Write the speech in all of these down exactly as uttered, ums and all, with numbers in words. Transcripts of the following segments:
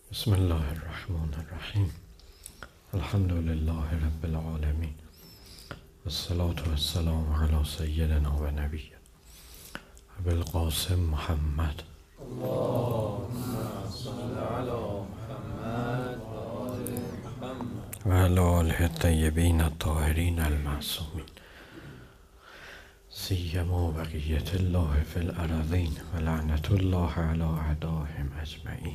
بسم الله الرحمن الرحیم. الحمد لله رب العالمین والصلاة والسلام علی سیدنا و نبی ابی القاسم محمد اللهم صل علی محمد و آل محمد و علی آله الطیبین الطاهرین المعصومین سیما بقیة الله فی الارضین و لعنة الله علی اعدائهم اجمعین.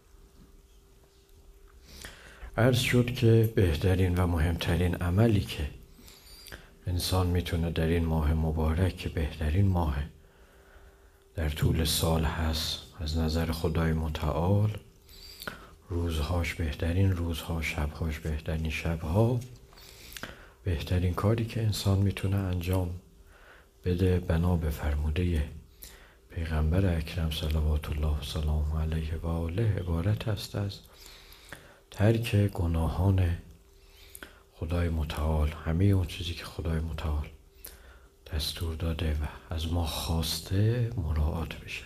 عرض شد که بهترین و مهمترین عملی که انسان میتونه در این ماه مبارک که بهترین ماه در طول سال هست از نظر خدای متعال، روزهاش بهترین روزها، شبهاش بهترین شبها، بهترین کاری که انسان میتونه انجام بده بنا به فرموده پیغمبر اکرم صلوات الله و سلام علیه و آله عبارت است از ترک گناهان خدای متعال، همه اون چیزی که خدای متعال دستور داده و از ما خواسته مراعات بشه.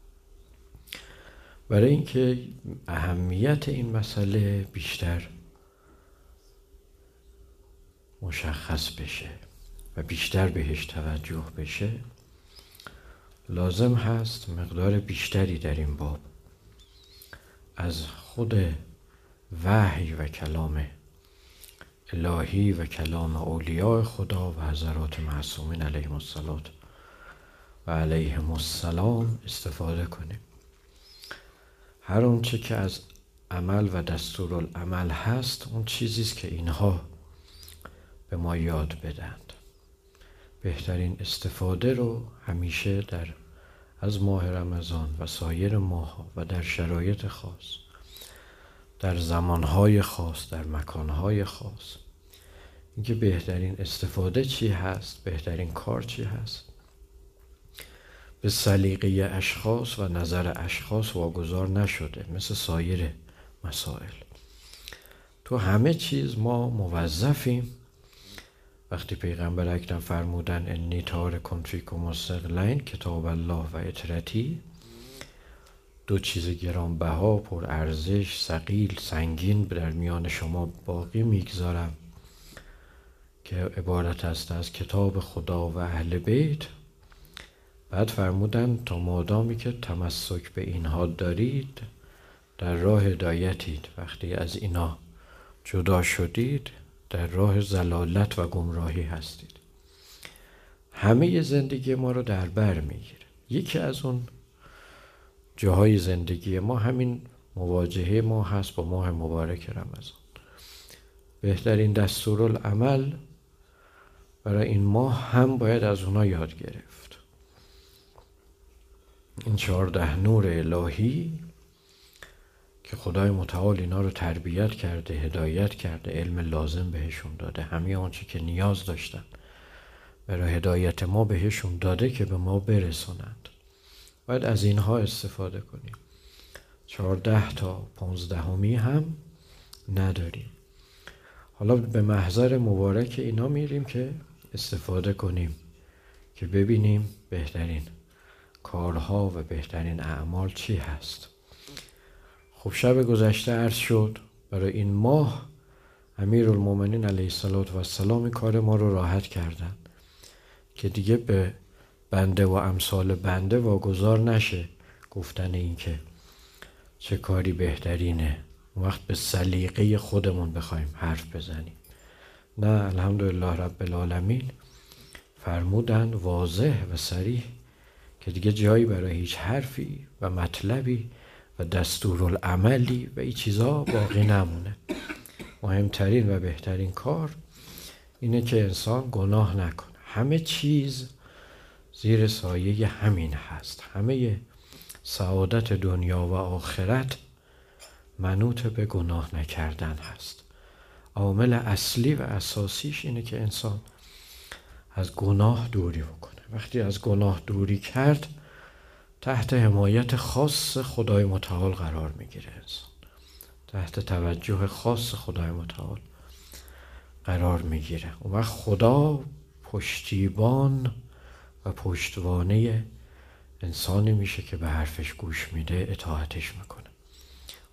برای اینکه اهمیت این مسئله بیشتر مشخص بشه و بیشتر بهش توجه بشه، لازم هست مقدار بیشتری در این باب از خود وحی و کلام الهی و کلام اولیاء خدا و حضرات معصومین علیهم الصلاة و علیهم السلام استفاده کنیم. هر اون چه که از عمل و دستورالعمل هست اون چیزیست که اینها به ما یاد بدند. بهترین استفاده رو همیشه در از ماه رمضان و سایر ماه‌ها و در شرایط خاص، در زمانهای خاص، در مکانهای خاص، اینکه بهترین استفاده چی هست، بهترین کار چی هست، به سلیقه اشخاص و نظر اشخاص واگذار نشده. مثل سایر مسائل تو همه چیز ما موظفیم. وقتی پیغمبر اکرم فرمودن انی تارک فیکم الثقلین کتاب الله و اطرتی، دو چیز گرانبها، پر ارزش، ثقیل، سنگین در میان شما باقی میگذارم که عبارت است از کتاب خدا و اهل بیت. بعد فرمودن تا مادامی که تمسک به اینها دارید در راه هدایتید، وقتی از اینا جدا شدید در راه ضلالت و گمراهی هستید. همه زندگی ما رو در بر میگیره. یکی از اون جاهای زندگی ما همین مواجهه ما هست با ماه مبارک رمضان. بهترین دستورالعمل برای این ماه هم باید از اونا یاد گرفت. این چهارده نور الهی که خدای متعال اینا رو تربیت کرده، هدایت کرده، علم لازم بهشون داده، همه آنچه که نیاز داشتن برای هدایت ما بهشون داده که به ما برسونند. باید از اینها استفاده کنیم. چهارده تا پانزدهمی هم نداریم. حالا به محضر مبارک اینا میریم که استفاده کنیم که ببینیم بهترین کارها و بهترین اعمال چی هست. خب شب گذشته عرض شد برای این ماه امیرالمومنین علیه الصلاة و السلام این کار ما رو راحت کردن که دیگه به بنده و امثال بنده واگذار نشه گفتن این که چه کاری بهترینه، اون وقت به سلیقه خودمون بخوایم حرف بزنیم. نه، الحمدلله رب العالمین فرمودن واضح و صریح که دیگه جایی برای هیچ حرفی و مطلبی و دستورالعملی و این چیزا باقی نمونه. مهمترین و بهترین کار اینه که انسان گناه نکنه. همه چیز زیر سایه همین هست. همه سعادت دنیا و آخرت منوط به گناه نکردن هست. عامل اصلی و اساسیش اینه که انسان از گناه دوری بکنه. وقتی از گناه دوری کرد تحت حمایت خاص خدای متعال قرار میگیره. انسان تحت توجه خاص خدای متعال قرار میگیره. اون وقت خدا پشتیبان و پشتوانه انسانی میشه که به حرفش گوش میده، اطاعتش میکنه.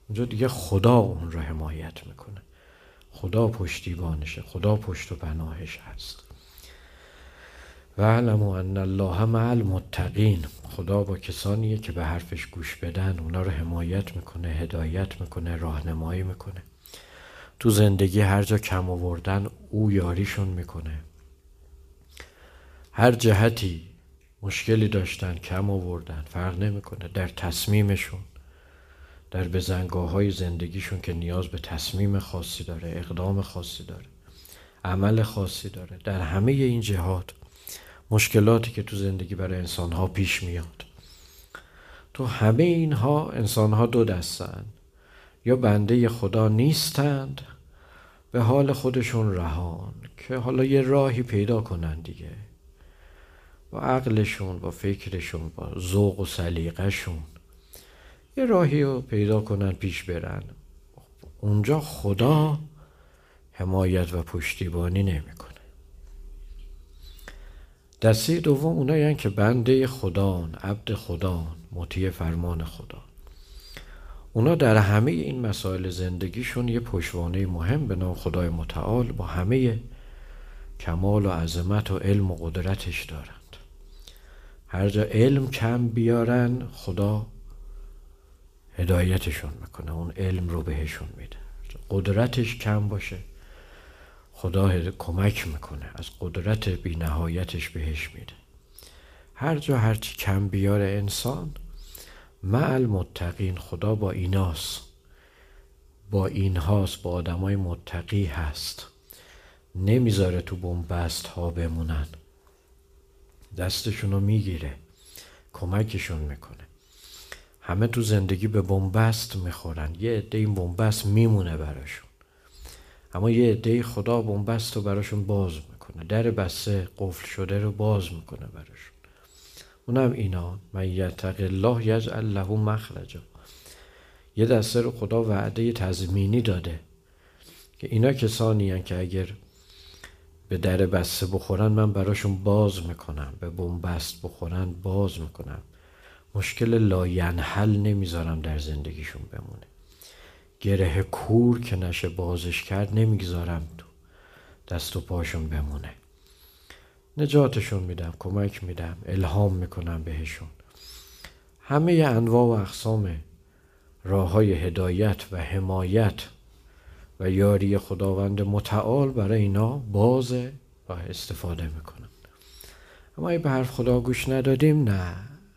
اونجا دیگه خدا اون رو حمایت میکنه، خدا پشتیبانشه، خدا پشت و پناهش هست. و اعلموا ان الله مع المتقین، خدا با کسانیه که به حرفش گوش بدن، اونا رو حمایت میکنه، هدایت میکنه، راهنمایی میکنه. تو زندگی هر جا کم آوردن او یاریشون میکنه. هر جهتی مشکلی داشتن کم آوردن، فرق نمیکنه. در تصمیمشون، در بزنگاه های زندگیشون که نیاز به تصمیم خاصی داره، اقدام خاصی داره، عمل خاصی داره، در همه این جهات مشکلاتی که تو زندگی برای انسانها پیش میاد، تو همه اینها انسانها دو دستن، یا بنده خدا نیستند به حال خودشون رهان که حالا یه راهی پیدا کنن دیگه، با عقلشون، با فکرشون، با ذوق و سلیقه‌شون یه راهی رو پیدا کنن پیش برن. اونجا خدا حمایت و پشتیبانی نمیکنه. دسته دوم اونایی هستند که بنده خدان، عبد خدان، مطیع فرمان خدا. اونا در همه این مسائل زندگیشون یه پشتوانه مهم به نام خدای متعال با همه کمال و عظمت و علم و قدرتش دارند. هر جا علم کم بیارن خدا هدایتشون میکنه، اون علم رو بهشون میده. قدرتش کم باشه خدا کمک میکنه، از قدرت بی نهایتش بهش میده. هر جا هرچی کم بیاره انسان، مع المتقین، خدا با ایناست، با اینهاست، با آدمای متقی هست، نمیذاره تو بنبست ها بمونن، دستشونو میگیره، کمکشون میکنه. همه تو زندگی به بنبست میخورن، یه عده این بنبست میمونه براشون، اما یه عده خدا بنبست رو براشون باز میکنه، در بسته قفل شده رو باز میکنه براشون. اونم اینا، من یتق الله یجعل له مخرجا. یه دسته رو خدا وعده تضمینی داده که اینا کسانی هستند که اگر به در بسته بخورن من براشون باز میکنم، به بنبست بخورن باز میکنم، مشکل لاینحل نمیذارم در زندگیشون بمونه، گره کور که نشه بازش کرد نمیگذارم تو دست و پاشون بمونه، نجاتشون میدم، کمک میدم، الهام میکنم بهشون. همه انواع و اقسام راه های هدایت و حمایت و یاری خداوند متعال برای اینا بازه و استفاده میکنن. اما ای به حرف خدا گوش ندادیم، نه،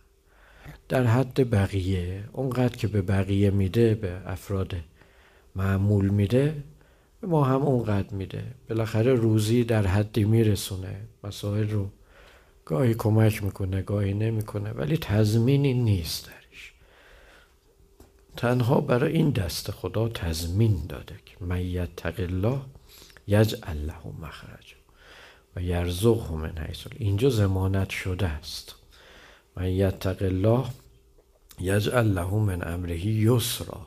در حد بقیه، اونقدر که به بقیه میده، به افراد معمول میده، به ما هم اونقدر میده. بالاخره روزی در حدی میرسونه، مسائل رو گاهی کمک میکنه گاهی نمیکنه، ولی تضمینی نیست درش. تنها برای این دست خدا تضمین داده که من یتق الله یجعل له مخرجا و یرزقه من حیث. اینجا ضمانت شده است. من یتق الله یجعل له من امره یسرا،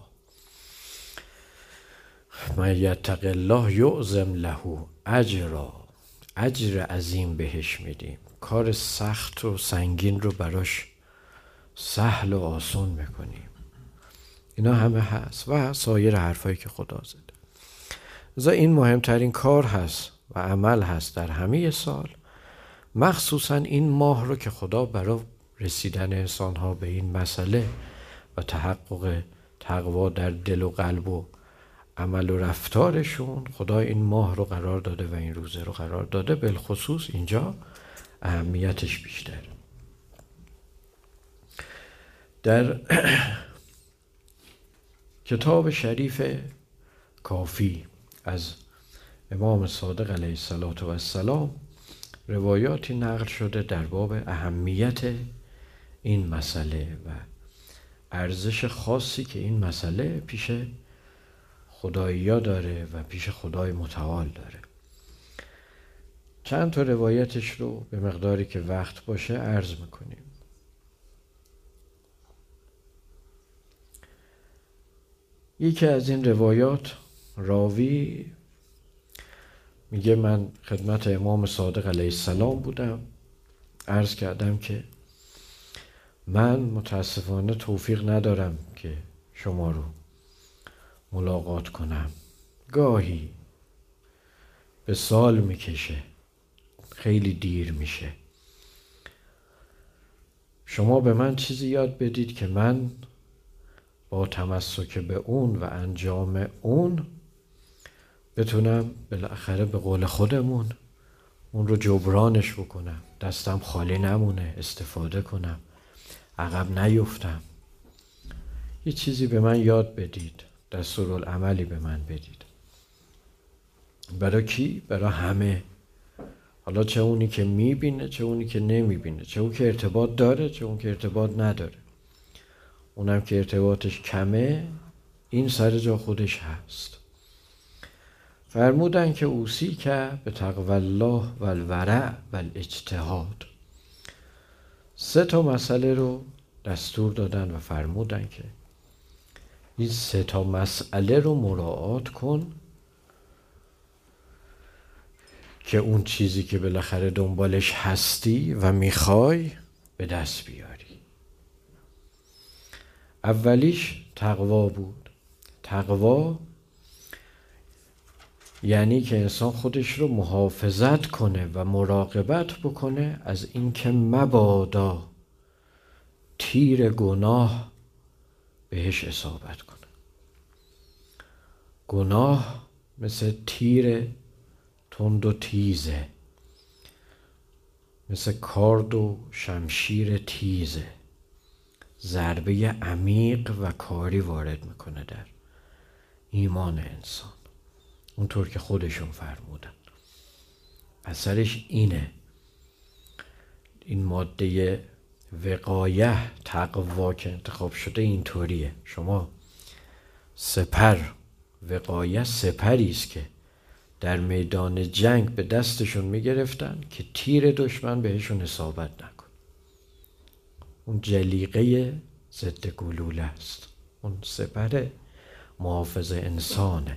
من یتق الله یعظم له اجرا، اجر عظیم بهش میدیم، کار سخت و سنگین رو براش سهل و آسان میکنیم. اینا همه هست و سایر حرفایی که خدا زده. ازا این مهمترین کار هست و عمل هست در همه سال، مخصوصا این ماه رو که خدا برای رسیدن انسان ها به این مسئله و تحقق تقوا در دل و قلب و عمل و رفتارشون، خدا این ماه رو قرار داده و این روزه رو قرار داده. بالخصوص اینجا اهمیتش بیشتر. در کتاب شریف کافی از امام صادق علیه السلام روایاتی نقل شده در باب اهمیت این مسئله و ارزش خاصی که این مسئله پیش خدایی‌ها داره و پیش خدای متعال داره. چند تا روایتش رو به مقداری که وقت باشه عرض میکنیم. یکی از این روایات راوی میگه من خدمت امام صادق علیه السلام بودم، عرض کردم که من متاسفانه توفیق ندارم که شما رو ملاقات کنم. گاهی به سال میکشه، خیلی دیر میشه. شما به من چیزی یاد بدید که من با تمسک به اون و انجام اون بتونم بالاخره به قول خودمون اون رو جبرانش بکنم، دستم خالی نمونه، استفاده کنم، عقب نیفتم. یه چیزی به من یاد بدید، دستورالعملی به من بدید. برای کی؟ برای همه. حالا چه اونی که میبینه، چه اونی که نمیبینه، چه اون که ارتباط داره، چه اون که ارتباط نداره. اونم که ارتباطش کمه، این سر جا خودش هست. فرمودن که اوصی که به تقوی الله و الورع و الاجتهاد. سه تا مسئله رو دستور دادن و فرمودن که این سه تا مسئله رو مراعات کن که اون چیزی که بالاخره دنبالش هستی و میخوای به دست بیاری. اولیش تقوا بود. تقوا یعنی که انسان خودش رو محافظت کنه و مراقبت بکنه از اینکه مبادا تیر گناه بهش اصابت کنه. گناه مثل تیر تند و تیزه، مثل کارد و شمشیر تیزه، ضربه عمیق و کاری وارد میکنه در ایمان انسان، اونطور که خودشون فرمودن. اثرش اینه، این ماده وقایه، تقوا که انتخاب شده اینطوریه. شما سپر، وقایه سپری است که در میدان جنگ به دستشون میگرفتن که تیر دشمن بهشون اصابت نکن. اون جلیقه ضد گلوله است، اون سپر محافظ انسانه.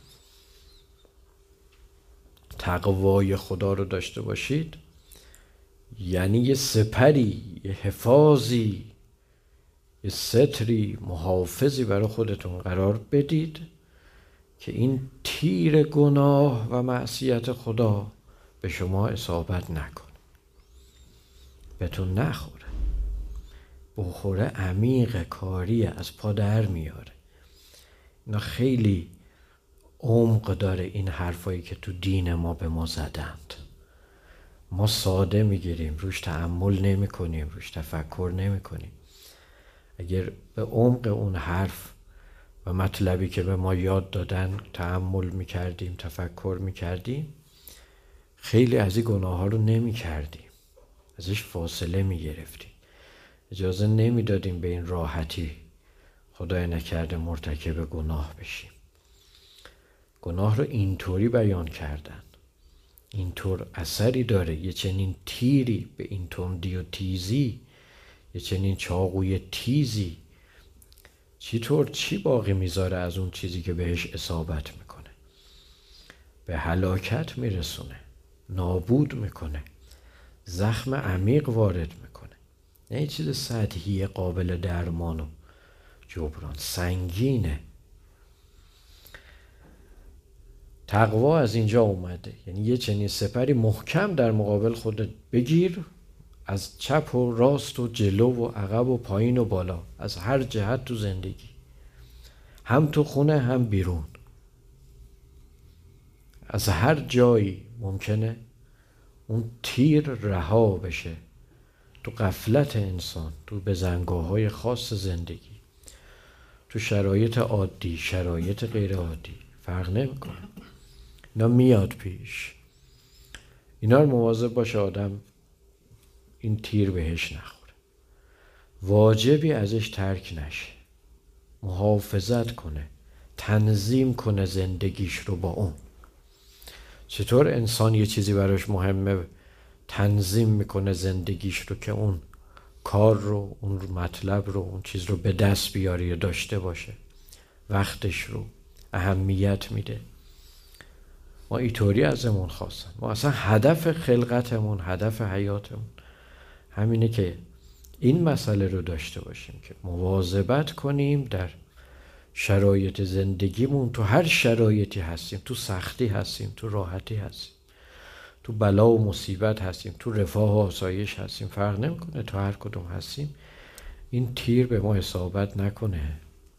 تقوای خدا رو داشته باشید یعنی یه سپری، یه حفاظی، یه ستری، محافظی برای خودتون قرار بدید که این تیر گناه و معصیت خدا به شما اصابت نکنه، بهتون نخوره. بخوره عمیق، کاریه، از پا در میاره. اینا خیلی عمق داره این حرفایی که تو دین ما به ما زدند. ما ساده میگیریم، روش تأمل نمی کنیم، روش تفکر نمی کنیم. اگر به عمق اون حرف و مطلبی که به ما یاد دادن تأمل میکردیم، تفکر میکردیم، خیلی از این گناه ها رو نمی کردیم، ازش فاصله میگرفتیم، اجازه نمیدادیم به این راحتی خدای نکرده مرتکب گناه بشیم. گناه رو اینطوری بیان کردن، اینطور اثری داره، یه چنین تیری به این تندی و تیزی، یه چنین چاقوی تیزی چطور چی باقی میذاره از اون چیزی که بهش اصابت میکنه؟ به هلاکت میرسونه، نابود میکنه، زخم عمیق وارد میکنه. نه یه چیز سطحی قابل درمان و جبران، سنگینه. تقوا از اینجا اومده، یعنی یه چنین سپری محکم در مقابل خودت بگیر، از چپ و راست و جلو و عقب و پایین و بالا، از هر جهت تو زندگی، هم تو خونه هم بیرون، از هر جایی ممکنه اون تیر رها بشه تو غفلت انسان، تو بزنگاه‌های خاص زندگی، تو شرایط عادی، شرایط غیر عادی، فرق نمی‌کنه. اینا میاد پیش. اینا رو مواظب باشه آدم این تیر بهش نخوره، واجبی ازش ترک نشه، محافظت کنه، تنظیم کنه زندگیش رو با اون. چطور انسان یه چیزی براش مهمه تنظیم میکنه زندگیش رو که اون کار رو، اون مطلب رو، اون چیز رو به دست بیاره یا داشته باشه، وقتش رو اهمیت میده. ما اینطوری ازمون خواستن. ما اصلا هدف خلقتمون، هدف حیاتمون همینه که این مسئله رو داشته باشیم که مواظبت کنیم در شرایط زندگیمون تو هر شرایطی هستیم، تو سختی هستیم، تو راحتی هستیم، تو بلا و مصیبت هستیم، تو رفاه و آسایش هستیم، فرق نمیکنه، تو هر کدوم هستیم این تیر به ما اصابت نکنه.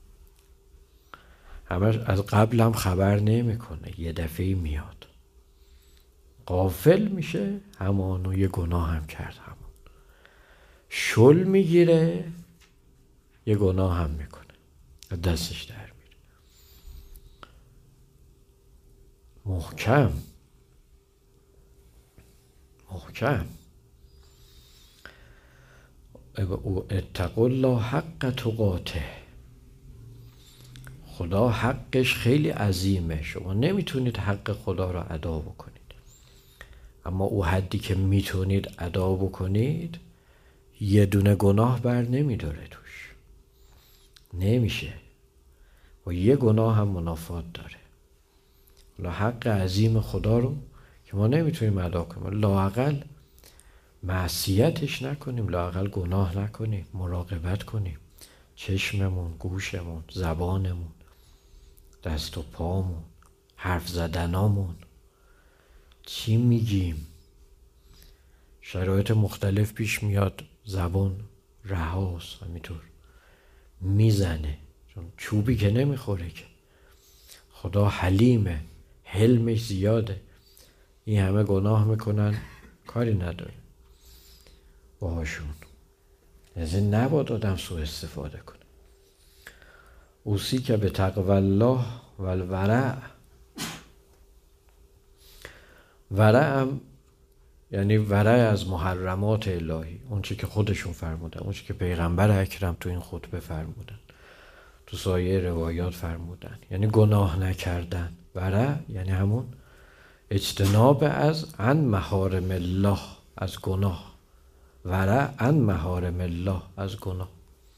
همش از قبل هم خبر نمیکنه، یه دفعه میاد، غافل میشه، همانو یه گناه هم کرد، همون شل میگیره، یه گناه هم میکنه، دستش در میره. محکم محکم اتقوا الله حق تقاته. خدا حقش خیلی عظیمه، شما نمیتونید حق خدا را ادا بکنید، اما او حدی که میتونید ادا بکنید یه دونه گناه بر نمیداره توش، نمیشه، و یه گناه هم منافات داره. حالا حق عظیم خدا رو که ما نمیتونیم ادا کنیم، لااقل معصیتش نکنیم، لااقل گناه نکنیم، مراقبت کنیم، چشممون، گوشمون، زبانمون، دست و پامون، حرف زدنامون، چی میگیم. شرایط مختلف پیش میاد، زبان رهاست، همینطور میزنه، چون چوبی که نمیخوره که. خدا حلیمه، حلمش زیاده، این همه گناه میکنن کاری نداره باهاشون. از این نباید آدم سوء استفاده کنه. اوصی که به تقوی الله و الورع. ورع هم یعنی ورع از محرمات الهی، اون چی که خودشون فرمودن، اون چی که پیغمبر اکرم تو این خطبه فرمودن، تو سایر روایات فرمودن، یعنی گناه نکردن. ورع یعنی همون اجتناب از عن محارم الله، از گناه. ورع عن محارم الله، از گناه.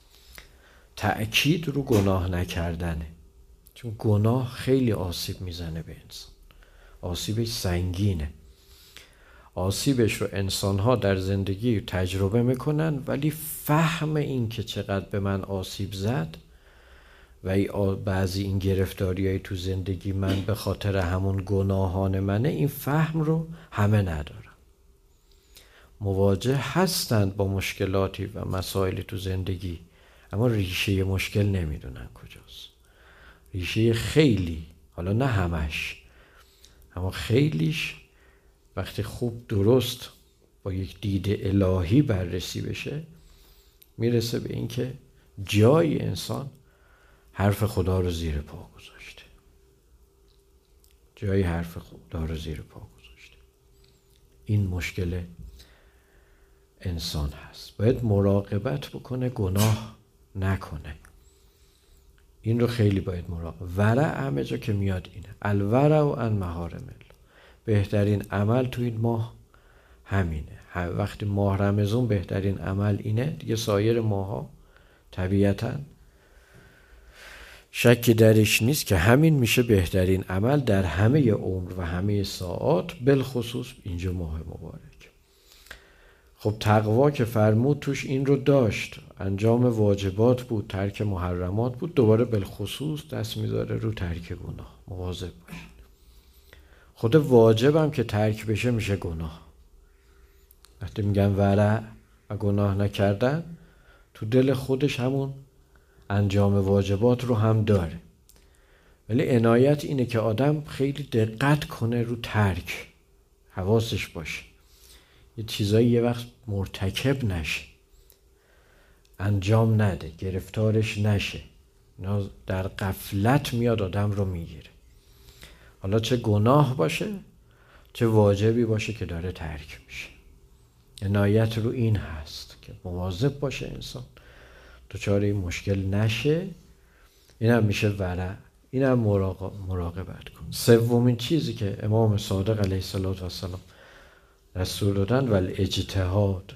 تأکید رو گناه نکردنه، چون گناه خیلی آسیب میزنه به انسان، آسیبش سنگینه. آسیبش رو انسان‌ها در زندگی تجربه میکنن، ولی فهم این که چقدر به من آسیب زد و بعضی این گرفتاریای تو زندگی من به خاطر همون گناهان منه، این فهم رو همه ندارن. مواجه هستند با مشکلاتی و مسائلی تو زندگی، اما ریشه مشکل نمیدونن کجاست. ریشه خیلی، حالا نه همش، اما خیلیش وقتی خوب درست با یک دید الهی بررسی بشه، میرسه به این که جای انسان حرف خدا رو زیر پا گذاشته، جای حرف خدا رو زیر پا گذاشته. این مشکل انسان هست، باید مراقبت بکنه، گناه نکنه. این رو خیلی باید مراقب. ورع همه جا که میاد اینه، الورع و عن محارم الله. بهترین عمل تو این ماه همینه. وقتی ماه رمضان بهترین عمل اینه، دیگه سایر ماها طبیعتاً شکی درش نیست که همین میشه بهترین عمل در همه عمر و همه ساعات، بالخصوص اینجا ماه مبارک. خب تقوا که فرمود توش این رو داشت، انجام واجبات بود، ترک محرمات بود، دوباره بالخصوص دست میذاره رو ترک گناه. مواظب باشید. خود واجبم که ترک بشه میشه گناه. وقتی میگن ورع و گناه نکردن، تو دل خودش همون انجام واجبات رو هم داره، ولی عنایت اینه که آدم خیلی دقت کنه رو ترک، حواسش باشه یه چیزایی یه وقت مرتکب نشه، انجام نده، گرفتارش نشه. اینا در غفلت میاد آدم رو میگیره، حالا چه گناه باشه چه واجبی باشه که داره ترک میشه. عنایت رو این هست که مواظب باشه انسان دچار این مشکل نشه. این هم میشه ورع، این هم مراقبت کن. سومین چیزی که امام صادق علیه السلام دستور دادن، ولی اجتهاد.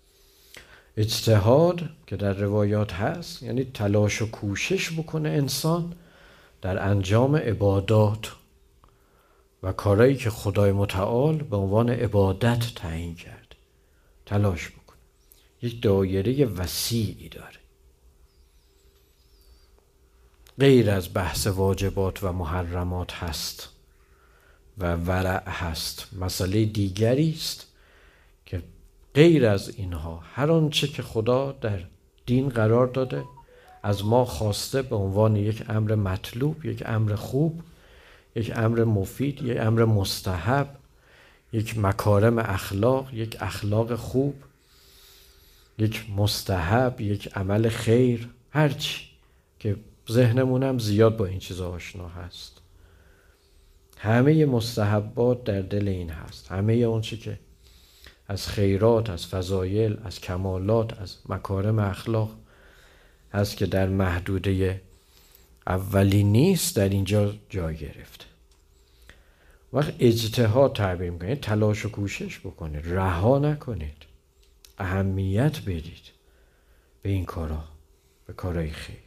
اجتهاد که در روایات هست یعنی تلاش و کوشش بکنه انسان در انجام عبادات و کارهایی که خدای متعال به عنوان عبادت تعیین کرد، تلاش بکنه. یک دایره وسیعی داره. غیر از بحث واجبات و محرمات هست و ورع هست. مسئله دیگری است که غیر از اینها هر آنچه که خدا در دین قرار داده از ما خواسته به عنوان یک امر مطلوب، یک امر خوب، یک امر مفید، یک امر مستحب، یک مکارم اخلاق، یک اخلاق خوب، یک مستحب، یک عمل خیر، هرچی که ذهنمونم زیاد با این چیزا آشنا هست. همه مستحبات در دل این هست. همه اون چی که از خیرات، از فضایل، از کمالات، از مکارم اخلاق هست که در محدوده اولی نیست، در اینجا جای گرفته. وقت اجتهاد تعبیر میکنید، تلاش و کوشش بکنید، رها نکنید، اهمیت بدید به این کارا، به کارهای خیر.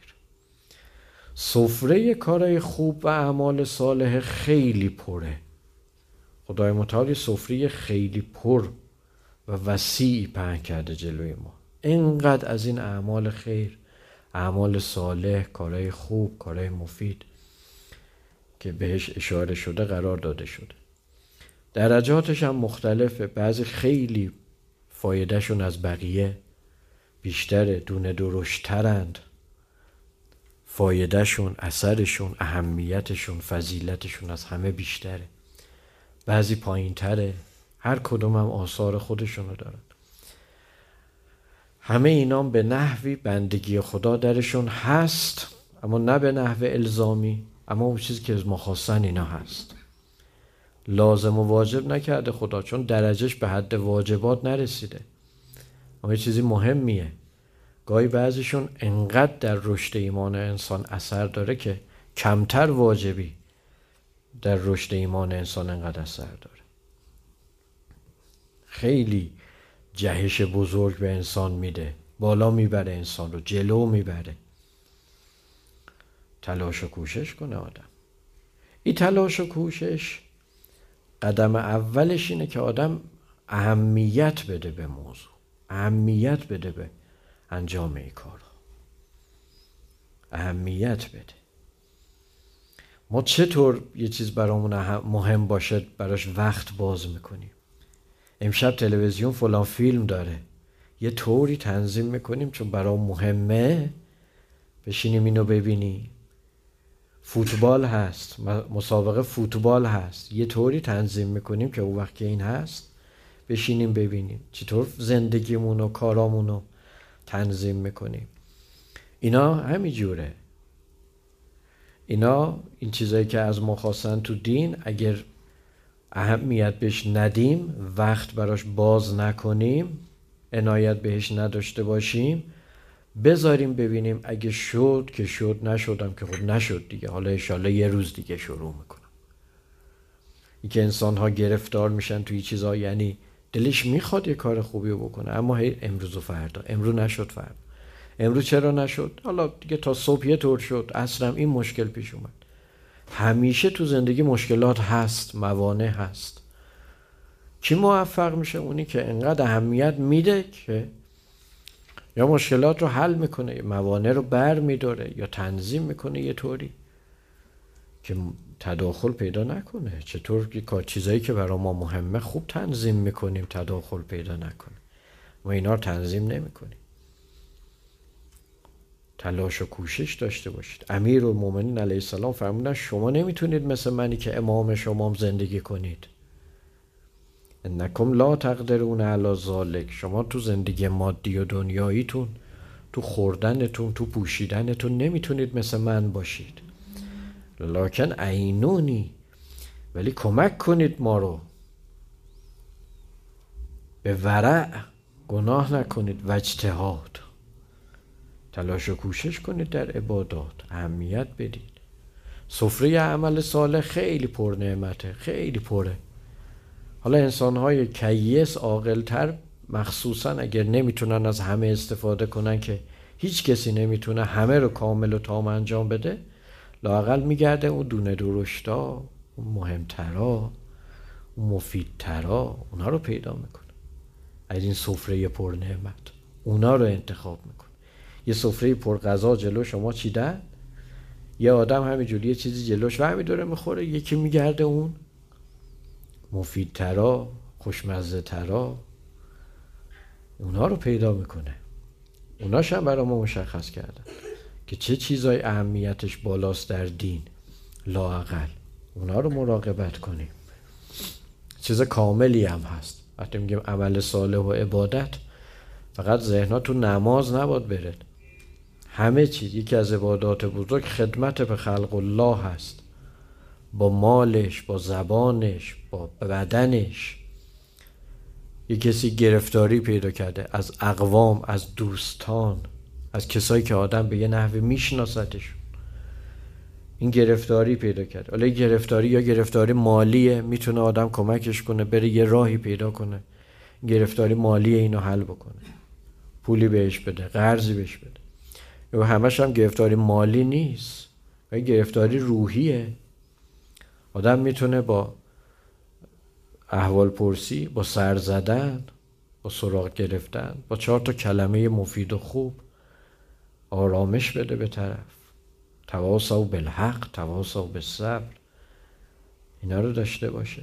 سفره کارهای خوب و اعمال صالح خیلی پره. خدای متعال سفره خیلی پر و وسیعی پهن کرده جلوی ما. اینقدر از این اعمال خیر، اعمال صالح، کارهای خوب، کارهای مفید که بهش اشاره شده قرار داده شده. درجاتش هم مختلفه. بعضی خیلی فایدهشون از بقیه بیشتره، دونه درشترند، فایدهشون، اثرشون، اهمیتشون، فضیلتشون از همه بیشتره. بعضی پایین تره، هر کدوم هم آثار خودشونو دارن. همه اینام به نحوی بندگی خدا درشون هست، اما نه به نحو الزامی، اما اون چیزی که از ما خواستن اینا هست. لازم و واجب نکرده خدا، چون درجهش به حد واجبات نرسیده. اما یه چیزی مهمیه، گاهی بعضیشون انقدر در رشد ایمان انسان اثر داره که کمتر واجبی در رشد ایمان انسان انقدر اثر داره. خیلی جهش بزرگ به انسان میده، بالا میبره انسان رو، جلو میبره. تلاش و کوشش کنه آدم. این تلاش و کوشش قدم اولش اینه که آدم اهمیت بده به موضوع، اهمیت بده به انجام این کار، اهمیت بده. ما چطور یه چیز برامون مهم باشه براش وقت باز میکنیم؟ امشب تلویزیون فلان فیلم داره، یه طوری تنظیم میکنیم چون برام مهمه بشینیم اینو ببینیم. فوتبال هست، مسابقه فوتبال هست، یه طوری تنظیم میکنیم که اون وقت که این هست بشینیم ببینیم. چطور زندگیمون و کارامونو تنظیم میکنیم. اینا همین جوره. اینا این چیزایی که از ما خواستن تو دین، اگر اهمیت بهش ندیم، وقت براش باز نکنیم، عنایت بهش نداشته باشیم، بذاریم ببینیم اگه شد که شد، نشدم که خب نشد دیگه، حالا انشالله یه روز دیگه شروع میکنم. این که انسان ها گرفتار میشن توی چیزا، یعنی دلش میخواد یه کار خوبی رو بکنه اما هی امروز و فردا، امروز نشد فردا، امروز چرا نشد، حالا دیگه تا صبح یه طور شد، عصرم این مشکل پیش اومد. همیشه تو زندگی مشکلات هست، موانع هست. کی موفق میشه؟ اونی که انقدر اهمیت میده که یا مشکلات رو حل میکنه، یا موانع رو بر میداره، یا تنظیم میکنه یه طوری که تداخل پیدا نکنه. چطور که چیزایی که برای ما مهمه خوب تنظیم میکنیم تداخل پیدا نکنه. ما اینا رو تنظیم نمیکنیم. تلاش و کوشش داشته باشید. امیرالمومنین علیه السلام فرمودن شما نمیتونید مثل منی که امام شما زندگی کنید. انکم لا تقدرون علی ذالک. شما تو زندگی مادی و دنیاییتون، تو خوردنتون، تو پوشیدنتون نمیتونید مثل من باشید. لکن عینونی، ولی کمک کنید ما رو به ورع، گناه نکنید و اجتهاد، تلاش و کوشش کنید در عبادات، اهمیت بدید. سفره عمل صالح خیلی پر نعمته، خیلی پره. حالا انسان‌های کیس عاقل‌تر مخصوصا اگر نمیتونن از همه استفاده کنن، که هیچ کسی نمیتونه همه رو کامل و تام انجام بده، لااقل میگرده اون دونه درشتا، اون مهمترا، اون مفیدترا، اونا رو پیدا میکنه. از این سفره پر نعمت اونا رو انتخاب میکنه. یه سفره پر غذا جلو شما چیدن، یه آدم همینجوری یه چیزی جلوش و داره میخوره، یکی میگرده اون مفیدترا، خوشمزه ترا، اونا رو پیدا میکنه. اوناش هم برای ما مشخص کردن که چه چیزای اهمیتش بالاست در دین، لااقل اونا رو مراقبت کنیم. چیز کاملی هم هست. وقتی میگیم عمل صالح و عبادت، فقط ذهنها تو نماز نباید بره، همه چیز. یکی از عبادات بزرگ خدمت به خلق الله هست، با مالش، با زبانش، با بدنش. یه کسی گرفتاری پیدا کرده از اقوام، از دوستان، از کسایی که آدم به یه نحوی میشناستش، این گرفتاری پیدا کرده. حالا گرفتاری یا گرفتاری مالیه، میتونه آدم کمکش کنه بره یه راهی پیدا کنه گرفتاری مالی اینو حل بکنه، پولی بهش بده، قرضی بهش بده. و همش هم گرفتاری مالی نیست، و گرفتاری روحیه. آدم میتونه با احوال پرسی، با سر زدن، با سراغ گرفتن، با چهار تا کلمه مفید و خوب آرامش بده به طرف. تواصوا بالحق، تواصوا بالصبر، اینا رو داشته باشه،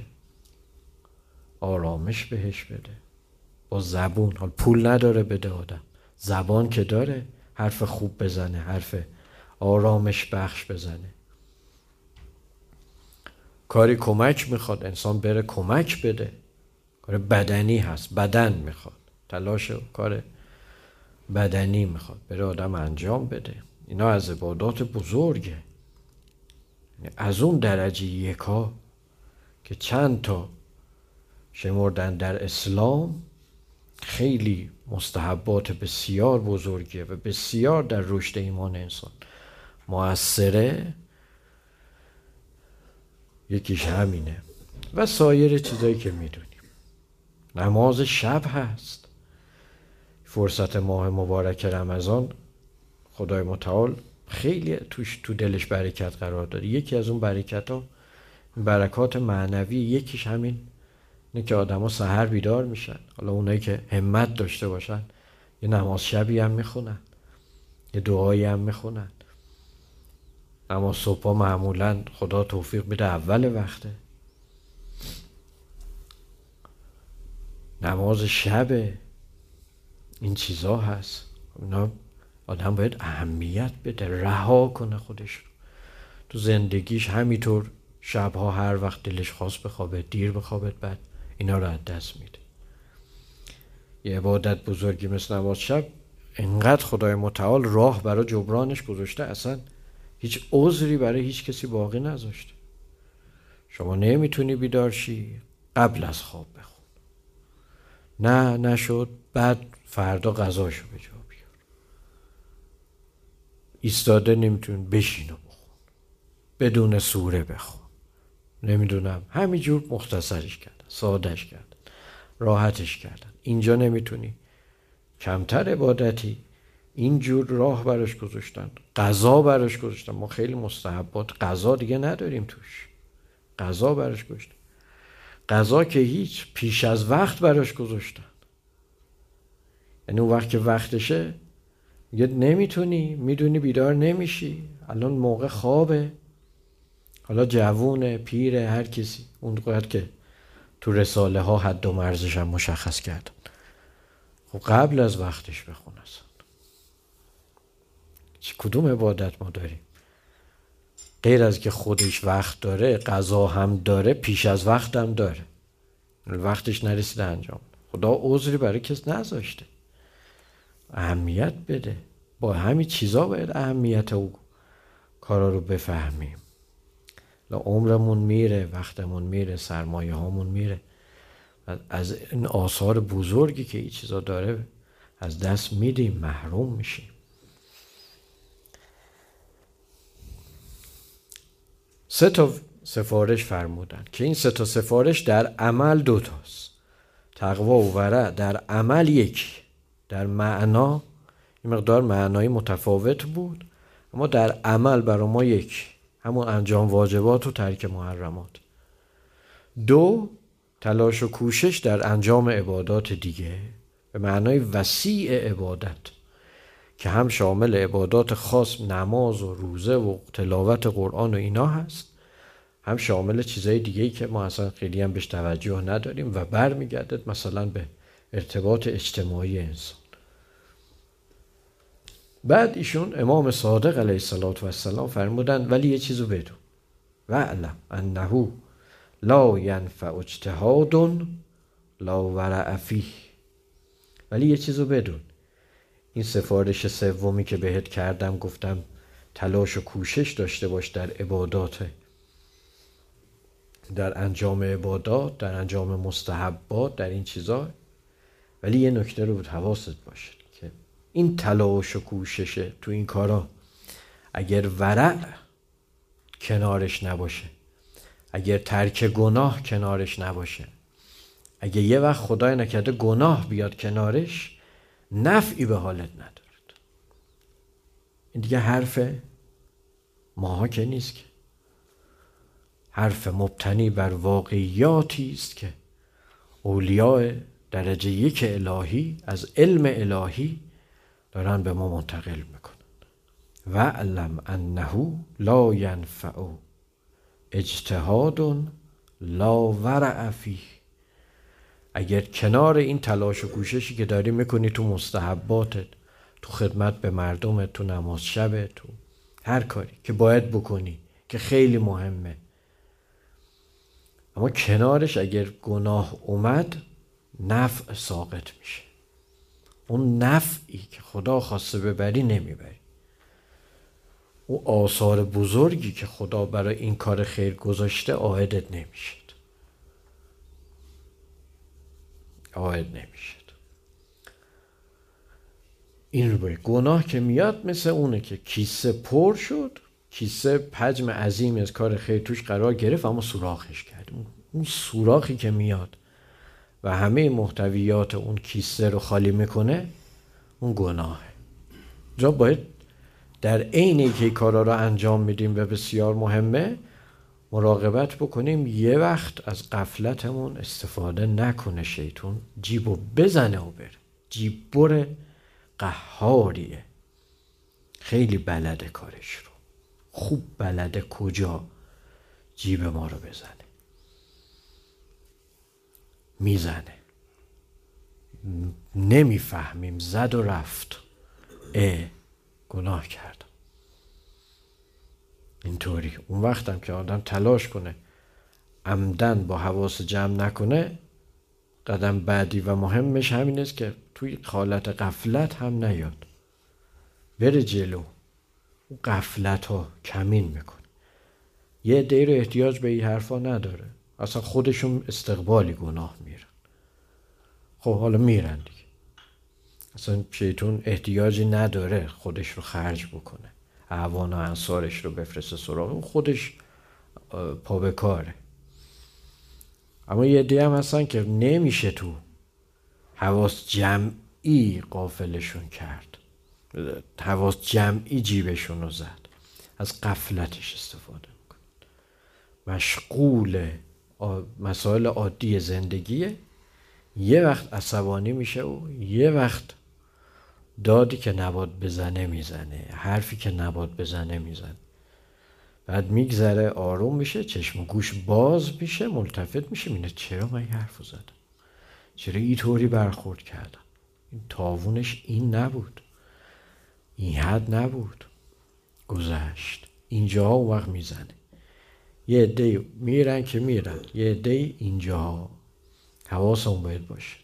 آرامش بهش بده. با زبون، حال پول نداره بده آدم، زبان که داره حرف خوب بزنه، حرف آرامش بخش بزنه. کاری کمک میخواد انسان بره کمک بده، کار بدنی هست، بدن میخواد تلاش، کار بدنی میخواد بره آدم انجام بده. اینا از عبادات بزرگه، از اون درجه یکا که چند تا شمردن در اسلام خیلی مستحبات بسیار بزرگیه و بسیار در رشد ایمان انسان مؤثره. یکیش همینه و سایر چیزایی که میدونیم. نماز شب هست، فرصت ماه مبارک رمضان خدای متعال خیلی توش تو دلش برکت قرار داره. یکی از اون برکت ها برکات معنوی، یکیش همین نه که آدم ها سحر بیدار میشن. حالا اونایی که همت داشته باشن یه نماز شبی هم میخونن، یه دعایی هم میخونن. اما صبح معمولا خدا توفیق بده اول وقته، نماز شب، این چیزا هست. اینا آدم باید اهمیت بده، رها کنه خودش رو تو زندگیش. همینطور شبها هر وقت دلش خواست بخوابه، دیر بخوابه، بعد اینا رو از دست میده. یه عبادت بزرگی مثل نماز شب انقدر خدای متعال راه برای جبرانش گذاشته، اصلا هیچ عذری برای هیچ کسی باقی نذاشته. شما نمیتونی بیدار شی، قبل از خواب بخون. نه نشد، بعد فردا غذاشو به جا بیار. ایستاده نمیتونی، بشین و بخون، بدون سوره بخون. نمیدونم همینجور مختصرش کردن، سادهش کردن، راحتش کردن. اینجا نمیتونی، کمتر عبادتی، اینجور راه براش گذاشتن، قضا براش گذاشتن. ما خیلی مستحبات قضا دیگه نداریم توش، قضا براش گذاشتن. قضا که هیچ، پیش از وقت براش گذاشتن. یعنی اون وقت که وقتشه یه نمیتونی، میدونی بیدار نمیشی، الان موقع خوابه، حالا جوونه، پیره، هر کسی، اون قدر که تو رساله ها حد و مرزش هم مشخص کردن. خب قبل از وقتش بخون اصلا. چه کدوم عبادت ما داریم غیر از که خودش وقت داره، قضا هم داره، پیش از وقت هم داره، وقتش نرسیده انجام. خدا عذری برای کس نذاشته. اهمیت بده. با همین چیزا باید اهمیت او کارا رو بفهمیم. عمرمون میره، وقتمون میره، سرمایه هامون میره، از این آثار بزرگی که این چیزا داره از دست میدیم، محروم میشیم. سه تا سفارش فرمودن که این سه تا سفارش در عمل دوتاست. تقوا و ورع در عمل یکی، در معنا این مقدار معنای متفاوت بود، اما در عمل برای ما یک، همون انجام واجبات و ترک محرمات. دو، تلاش و کوشش در انجام عبادات دیگه به معنای وسیع عبادت که هم شامل عبادات خاص نماز و روزه و تلاوت قرآن و اینا هست، هم شامل چیزای دیگه‌ای که ما اصلا خیلی هم بهش توجه نداریم و برمیگرده مثلا به ارتباط اجتماعی انسان. بعد ایشون امام صادق علیه السلام فرمودن ولی یه چیزو بدون، وعلم انه لا ینفع اجتهاد لا ورع فیه. ولی یه چیزو بدون، این سفارش سومی که بهت کردم گفتم تلاش و کوشش داشته باش در عبادات، در انجام عبادات، در انجام مستحبات، در این چیزا، ولی یه نکته رو بود حواست باشه که این تلاش و کوششه تو این کارا اگر ورع کنارش نباشه، اگر ترک گناه کنارش نباشه، اگه یه وقت خدای نکرده گناه بیاد کنارش، نفعی به حالت ندارد. این دیگه حرف ماها که نیست، که حرف مبتنی بر واقعیاتی است که اولیاء درجه یک الهی از علم الهی دارن به ما منتقل میکنن. وَاعْلَمْ أَنَّهُ لَا يَنْفَعُ اجتهاد لا ورع فیه. اگر کنار این تلاش و کوششی که داری میکنی تو مستحباتت، تو خدمت به مردمت، تو نماز شبت، تو هر کاری که باید بکنی که خیلی مهمه، اما کنارش اگر گناه اومد نفع ساقط میشه. اون نفعی که خدا خواسته ببری نمیبری. اون آثار بزرگی که خدا برای این کار خیر گذاشته عائدت نمیشه. عائد نمیشه. این رو باید. گناه که میاد مثل اونه که کیسه پر شد، کیسه حجم عظیمی از کار خیر توش قرار گرفت اما سوراخش کرد. اون سوراخی که میاد و همه محتویات اون کیسه رو خالی میکنه، اون گناهه. جا باید در عین که کارا رو انجام میدیم و بسیار مهمه مراقبت بکنیم یه وقت از غفلتمون استفاده نکنه شیطون، جیبو بزنه و بره. جیب بره قهاریه، خیلی بلده کارش رو، خوب بلده کجا جیب ما رو بزنه. میزنه، نمیفهمیم، زد و رفت، اه گناه کردم. اینطوری اون وقتم که آدم تلاش کنه عمدن با حواس جمع نکنه، قدم بعدی و مهمش همین است که توی حالت غفلت هم نیاد، بره جلو. اون غفلت ها کمین میکنه. یه عده‌ای رو احتیاج به این حرفا نداره، اصلا خودشون استقبالی گناه میرن. خب حالا میرن دیگه، اصلا شیطون احتیاجی نداره خودش رو خرج بکنه، اعوان و انصارش رو بفرسته سراغ، خودش پا به کاره. اما یه عده‌ای هم هستن که نمیشه تو حواس جمعی غافلشون کرد، حواس جمعی جیبشون رو زد، از غفلتش استفاده میکنه، مشغول مسائل عادی زندگیه، یه وقت عصبانی میشه و یه وقت دادی که نباید بزنه میزنه، حرفی که نباید بزنه میزنه. بعد میگذره، آروم میشه، چشم و گوش باز میشه، ملتفت میشه، میینه چرا من این حرفو زدم، چرا اینطوری برخورد کردم، این تاوونش این نبود، این حد نبود، گذشت. اینجاها اون وقت میزنه. یه عده میرن که میرن، یه عده اینجاها حواسمون باید باشد،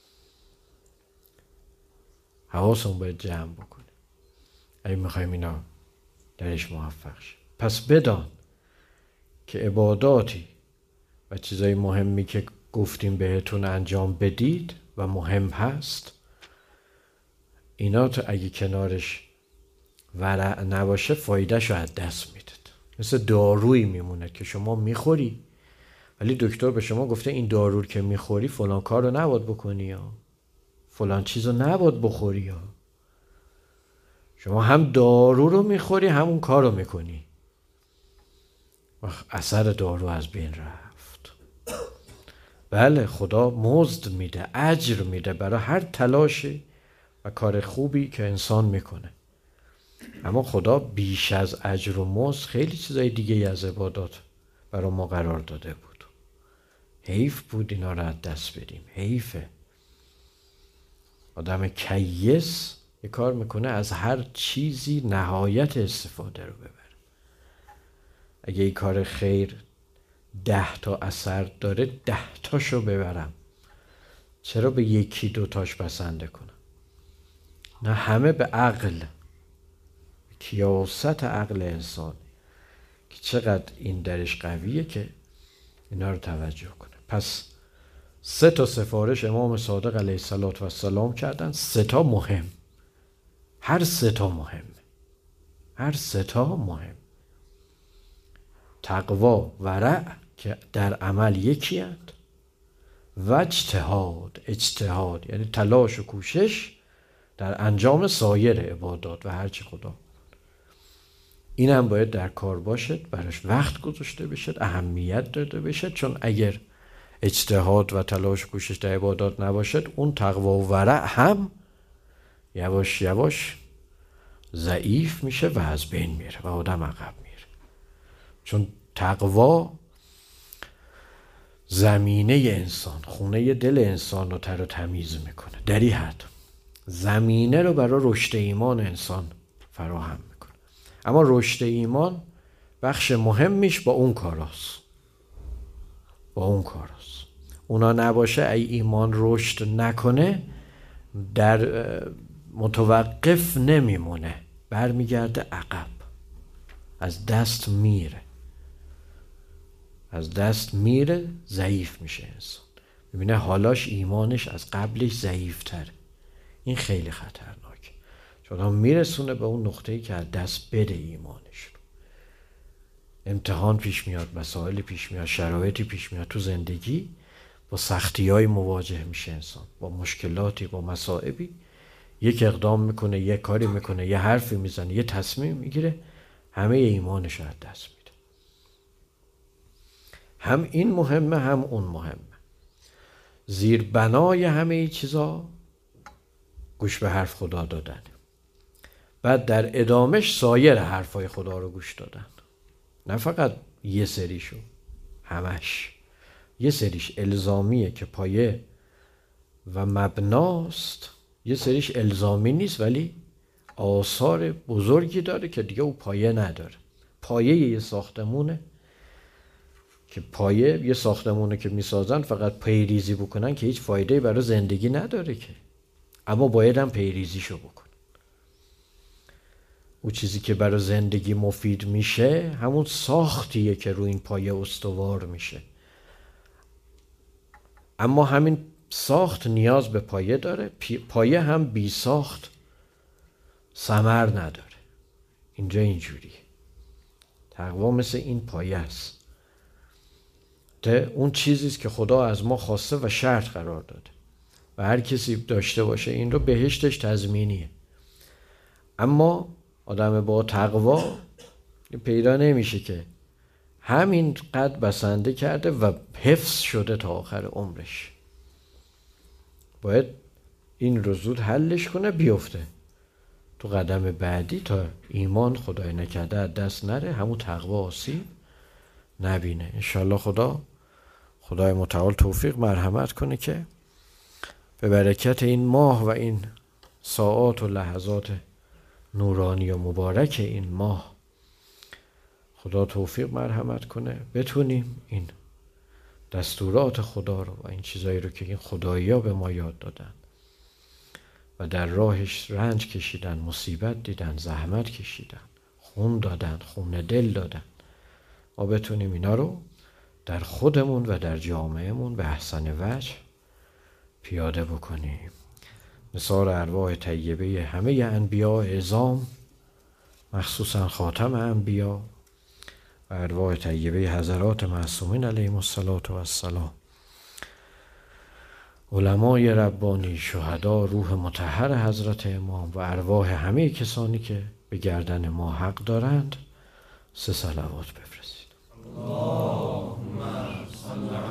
حواسمون باید جمع بکنه اگه میخوایم اینا درش موفق شیم. پس بدان که عباداتی و چیزای مهمی که گفتیم بهتون انجام بدید و مهم هست، اینا تو اگه کنارش ورع نباشه فایدهشو از دست میدید. مثل دارویی میمونه که شما میخوری ولی دکتر به شما گفته این دارو که میخوری فلان کار رو نباید بکنی یا فلان چیز رو نباید بخوری، یا شما هم دارو رو میخوری همون کار رو میکنی و اثر دارو از بین رفت. بله خدا مزد میده، اجر میده برای هر تلاشی و کار خوبی که انسان میکنه. اما خدا بیش از اجر و مزد خیلی چیزای دیگه از عبادات برای ما قرار داده بود. حیف بود اینا رو از دست بدیم. حیفه. آدم کیس یه کار میکنه از هر چیزی نهایت استفاده رو ببره. اگه این کار خیر ده تا اثر داره ده تاشو ببرم، چرا به یکی دوتاش بسنده کنم؟ نه، همه به عقل، کیاست عقل انسان که چقدر این درش قویه که اینا رو توجه کنه. پس سه تا سفارش امام صادق علیه السلام کردن، سه تا مهم، هر سه تا مهم، هر سه تا مهم. تقوا، ورع که در عمل یکی هست، و اجتهاد، اجتهاد یعنی تلاش و کوشش در انجام سایر عبادات و هرچی خدا. این هم باید در کار باشد، براش وقت گذاشته بشد، اهمیت داده بشد، چون اگر اجتهاد و تلاش و کوشش در عبادات نباشد، اون تقوا و ورع هم یواش یواش ضعیف میشه و از بین میره و آدم عقب میره. چون تقوا زمینه انسان، خونه دل انسان رو تر و تمیز میکنه، در این حد زمینه رو برای رشد ایمان انسان فراهم میکنه. اما رشد ایمان بخش مهمیش با اون کاراست، با اون کاراست. اونا نباشه، ای ایمان رشد نکنه، در متوقف نمیمونه، برمیگرده عقب، از دست میره، از دست میره، ضعیف میشه انسان. ببینه حالاش ایمانش از قبلش ضعیفتره. این خیلی خطرناکه، چون هم میرسونه به اون نقطه‌ای که از دست بده ایمانش رو. امتحان پیش میاد، مسائل پیش میاد، شرایطی پیش میاد تو زندگی، با سختی‌های مواجه میشه انسان، با مشکلاتی، با مصائبی. یک اقدام میکنه، یک کاری میکنه، یه حرفی میزنه، یه تصمیم میگیره، همه ایمانش رو از دست میده. هم این مهمه، هم اون مهمه. زیر بنای همه ای چیزا گوش به حرف خدا دادن، بعد در ادامش سایر حرفای خدا رو گوش دادن. نه فقط یه سریشو، همش. یه سریش الزامیه که پایه و مبناست، یه سریش الزامی نیست ولی آثار بزرگی داره که دیگه او پایه نداره. پایه یه ساختمونه که پایه یه ساختمونه که میسازن فقط پیریزی بکنن که هیچ فایده برای زندگی نداره که، اما باید هم پیریزیشو بکن. اون چیزی که برای زندگی مفید میشه همون ساختیه که روی این پایه استوار میشه. اما همین ساخت نیاز به پایه داره، پایه هم بی ساخت ثمر نداره. اینجا اینجوریه. تقوا مثل این پایه است. اون چیزیست که خدا از ما خواسته و شرط قرار داده و هر کسی داشته باشه این رو بهشتش تضمینیه. اما آدم با تقوا پیدا نمیشه که همین قد بسنده کرده و حفظ شده تا آخر عمرش. باید این رو زود حلش کنه، بیفته تو قدم بعدی تا ایمان خدای نکرده از دست نره، همون تقوا آسیب نبینه. انشالله خدا خدای متعال توفیق مرحمت کنه که به برکت این ماه و این ساعات و لحظات نورانی و مبارک این ماه، خدا توفیق مرحمت کنه بتونیم این دستورات خدا رو و این چیزایی رو که این خدایی ها به ما یاد دادن و در راهش رنج کشیدن، مصیبت دیدن، زحمت کشیدن، خون دادن، خون دل دادن، ما بتونیم اینا رو در خودمون و در جامعهمون به احسن وجه پیاده بکنیم. نثار ارواح طیبه همه انبیاء اعظام، مخصوصا خاتم انبیا، و ارواح طیبه حضرات معصومین علیهم السلام، علمای ربانی، شهدا، روح مطهر حضرت امام و ارواح همه کسانی که به گردن ما حق دارند، سه صلوات بفرستید. اللهم صل